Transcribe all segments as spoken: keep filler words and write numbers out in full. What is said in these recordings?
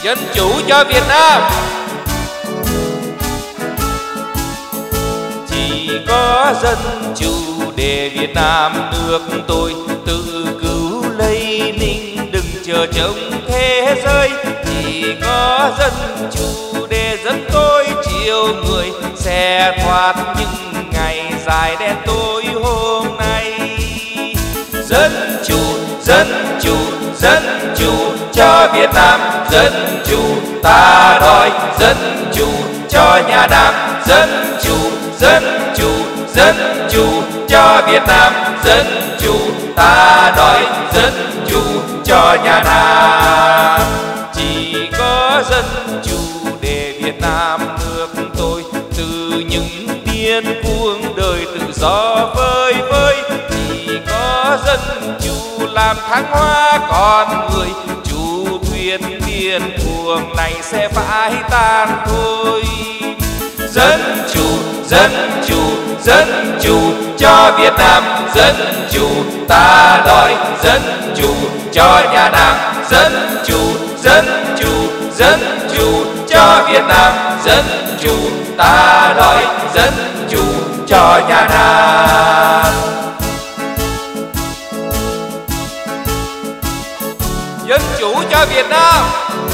dân chủ cho Việt Nam. Chỉ có dân chủ để Việt Nam nước tôi tự cứu lấy ninh, đừng chờ trông thế giới. Chỉ có dân chủ để dân tôi chiều người sẽ thoát những ngày dài đen tối hôm nay. Dân chủ, dân chủ, dân chủ cho Việt Nam, dân chủ ta đòi, dân chủ cho nhà Nam, dân chủ, dân chủ, dân chủ cho Việt Nam, dân chủ ta đòi, dân chủ cho nhà Nam. Chỉ có dân chủ để Việt Nam nước tôi từ những điên cuồng đời tự do vơi vơi. Chỉ có dân chủ làm thăng hoa con người, chủ thuyền điên cuồng này sẽ phải tan thôi. Dân chủ, dân chủ, dân chủ cho Việt Nam, dân chủ ta đòi, dân chủ cho nhà Nam, dân chủ, dân chủ, dân chủ cho Việt Nam, dân chủ ta đòi, dân chủ cho nhà Nam. Dân chủ cho Việt Nam.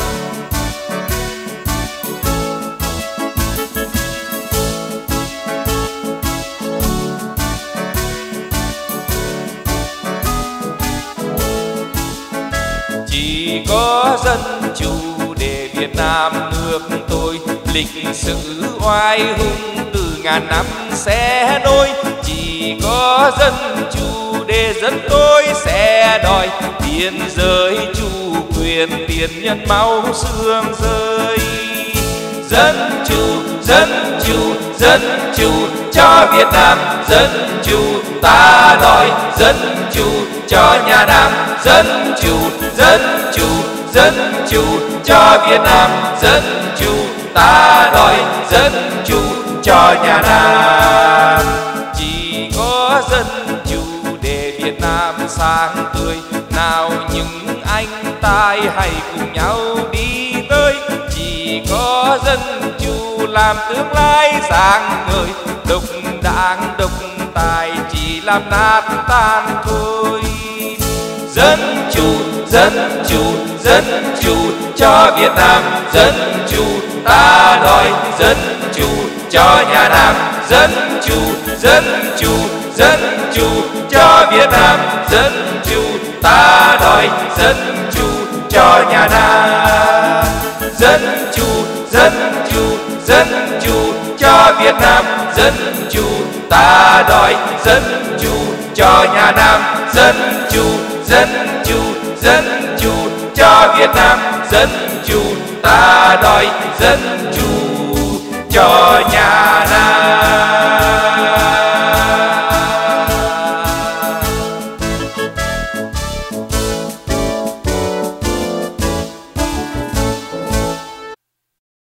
Chỉ có dân chủ để Việt Nam nước tôi lịch sử oai hùng từ ngàn năm sẽ nối. Chỉ có dân chủ để dân tôi sẽ đòi biên giới chủ quyền, tiền nhân máu xương rơi. Dân chủ, dân chủ, dân chủ cho Việt Nam, dân chủ ta đòi, dân chủ cho nhà Nam, dân chủ, dân chủ, dân chủ cho Việt Nam, dân chủ ta đòi, dân chủ cho nhà Nam. Chỉ có dân chủ để Việt Nam sáng tươi, nào những anh tài hãy cùng nhau đi tới. Chỉ có dân chủ làm tương lai sáng ngời, độc đảng độc tài chỉ làm nát tan thôi. Dân chủ, dân chủ, dân chủ cho Việt Nam, dân chủ ta đòi, dân chủ cho nhà Nam, dân chủ, dân chủ, dân chủ cho Việt Nam, dân chủ ta đòi, dân chủ cho nhà Nam. Dân chủ, dân chủ, dân chủ cho Việt Nam, dân chủ ta đòi, dân chủ cho nhà Nam, dân chủ, dân chủ, dân chủ cho Việt Nam, dân chủ ta đòi, dân chủ cho nhà